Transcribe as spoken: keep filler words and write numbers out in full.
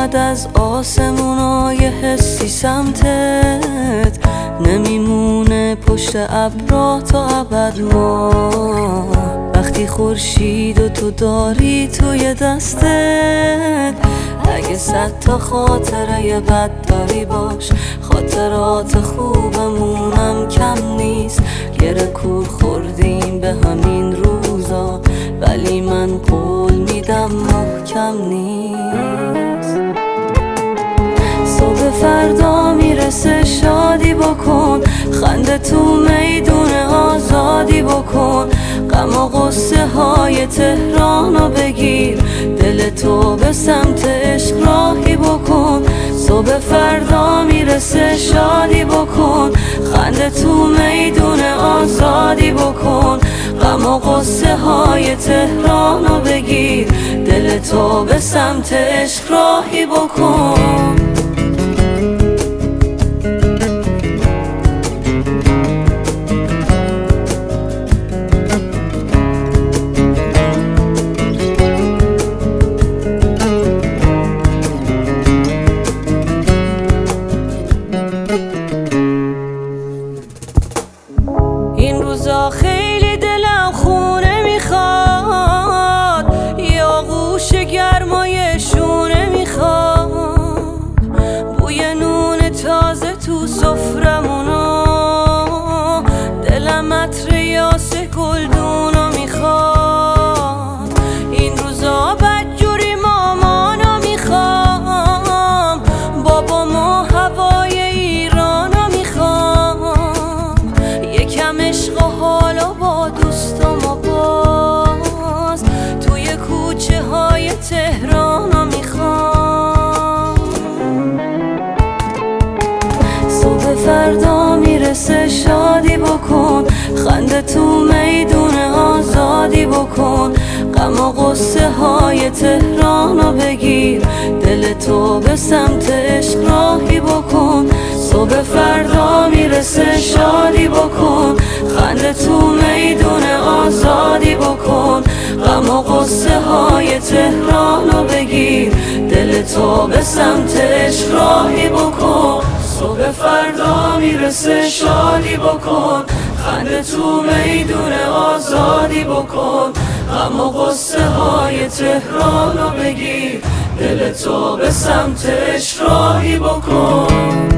میاد از آسمونای حسی سمتت، نمیمونه پشت ابرا تا ابد ما. وقتی خورشید و تو داری توی دستت، اگه صد تا خاطره بد داری باش، خاطرات خوبمونم کم نیست. گره کور خوردیم به همین روزا، ولی من قول میدم محکم نیست. صبح فردا میرسه شادی بکن، خنده تو میدون آزادی بکن. غم و غصه های تهرانو بگیر، دل تو به سمت عشق راهی بکن. صبح فردا میرسه شادی بکن، خنده تو میدون آزادی بکن. غم و غصه های تهرانو بگیر، دل تو به سمت عشق راهی بکن. این روزا خیلی دلم خونه میخواد، یا آغوش گرمای شونه میخواد. بوی نون تازه تو سفرمونو، دلم عطر یاس گلدونو میخواد. این روزا بدجوری مامانو میخوام، بابامو هوای ایرانو میخوام. یکم عشق و حالا با دوستام و باز توی کوچه های تهرانو میخوام. صبح فردا میرسه شادی بکن، خنده تو میدون آزادی بکن. غم و غصه های تهرانو بگیر، دل تو به سمت عشق راهی بکن. صبح فردا میرسه شادی بکن، خنده تو میدون آزادی بکن. غم و غصه های تهرانو بگیر، دل تو به سمت عشق راهی بکن. صبح فردا میرسه شادی بکن، خنده تو میدون آزادی بکن. غم و غصه های تهرانو بگیر، دل تو به سمت عشق راهی بکن.